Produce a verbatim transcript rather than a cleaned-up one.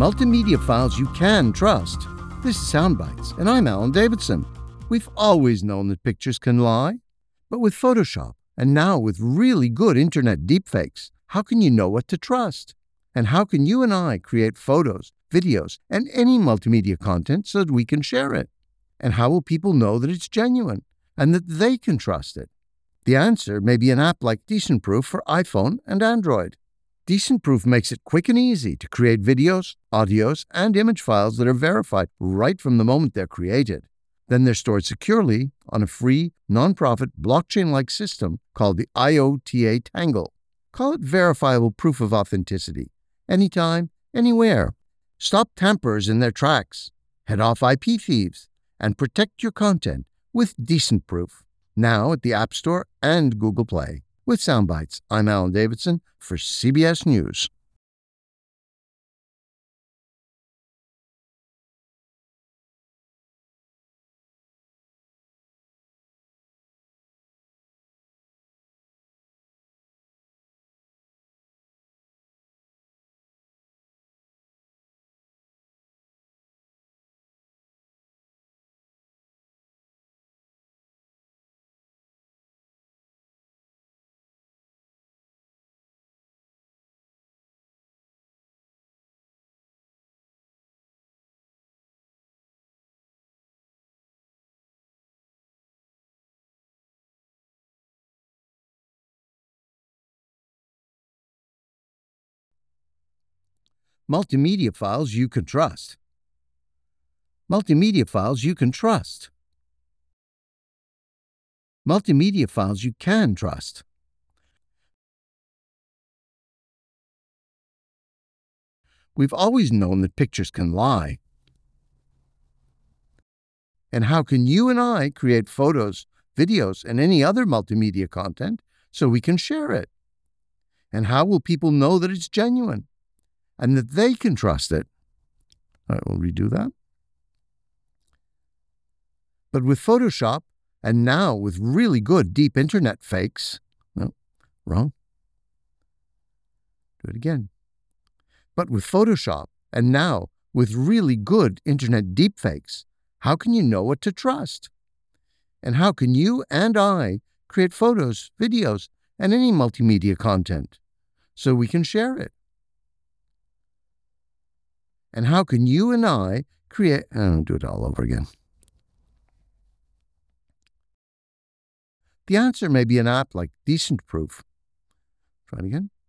multimedia files you can trust. This is Soundbites, and I'm Alan Davidson. We've always known that pictures can lie, but with Photoshop, and now with really good internet deepfakes, how can you know what to trust? And how can you and I create photos, videos, and any multimedia content so that we can share it? And how will people know that it's genuine and that they can trust it? The answer may be an app like Decent Proof for iPhone and Android. Decent Proof makes it quick and easy to create videos, audios, and image files that are verified right from the moment they're created. Then they're stored securely on a free, non-profit, blockchain-like system called the I O T A Tangle. Call it verifiable proof of authenticity. Anytime, anywhere. Stop tamperers in their tracks. Head off I P thieves. And protect your content with Decent Proof. Now at the App Store and Google Play. With Soundbites, I'm Alan Davidson for C B S News. Multimedia files you can trust. Multimedia files you can trust. Multimedia files you can trust. We've always known that pictures can lie. And how can you and I create photos, videos, and any other multimedia content so we can share it? And how will people know that it's genuine and that they can trust it? All right, we'll redo that. But with Photoshop, and now with really good deep internet fakes, no, wrong. Do it again. But with Photoshop, and now with really good internet deepfakes, how can you know what to trust? And how can you and I create photos, videos, and any multimedia content so we can share it? And how can you and I create... I'll do it all over again. The answer may be an app like Decent Proof. Try it again.